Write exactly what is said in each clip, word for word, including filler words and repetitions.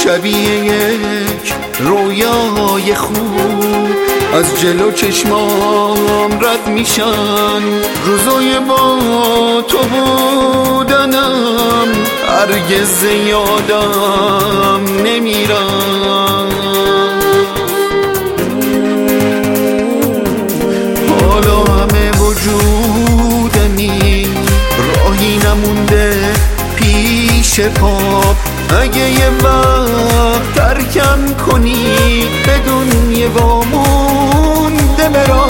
شبیه یک رویای خوب از جلو چشمام رد میشن. روزای با تو بودنم هرگز یادم نمیرن. حالا همه وجودمی راهی نمونده پیش پا. اگه یه وقت ترکم کنی بدون یه وامونده برا.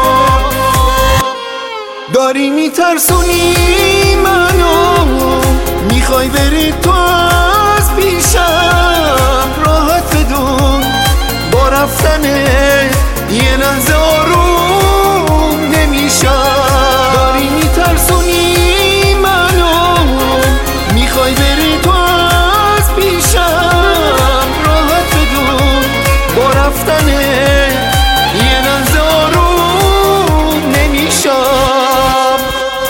داری میترسونی منو، میخوای بری تو از پیشم. راحت بدون با رفتن یه لحظه آروم نمیشم. داری میترسونی منو، میخوای بری تو از پیشم. راحت بدون با رفتن یه لحظه آروم نمیشم.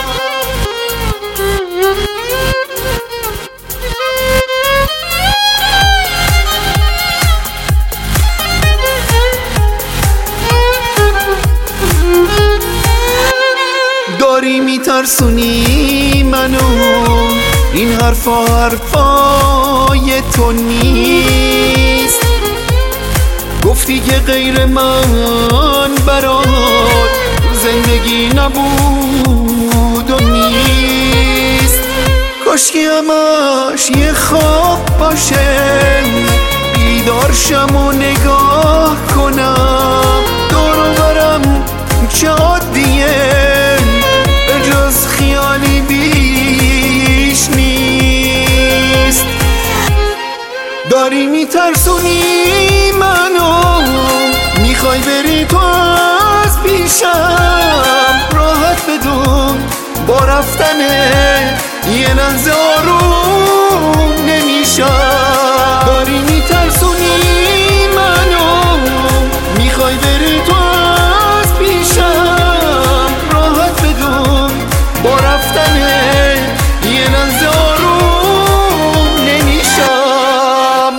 داری میترسونی منو، این حرفا حرفای تو نیست. گفتی که غیر من برات زندگی نبود و نیست. کاشکی همش یه خواب باشه، بیدار شم و نگاه کنم. دور و برم چه عادیه، به جز خیالی بیش نیست. داری میترسونی منو، میخوای بری تو از پیشم. راحت بدون با رفتن یه لحظه آروم نمیشم. داری میترسونی منو، میخوای بری تو از پیشم. راحت بدون با رفتن یه لحظه آروم نمیشم.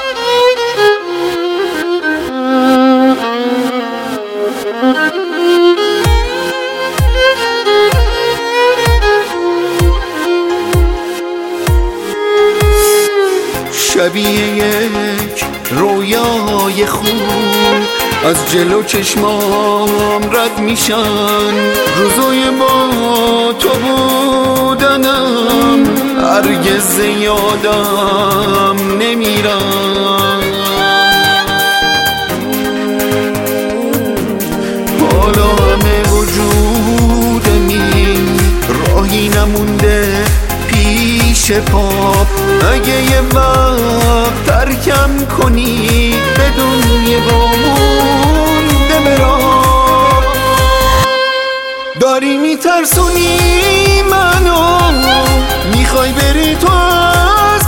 شبیه یک رویای خوب از جلو چشمام رد میشن. روزای با تو بودنم هرگز یادم نمیرن. حالا همه وجودمی راهی نمونده پیش پا. اگه یه وقت ترکم کنی بدون یه وامونده برا. داری میترسونی منو، میخوای بری تو از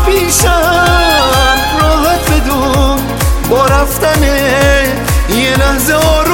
پیشم. راحت بدون با رفتن یه لحظه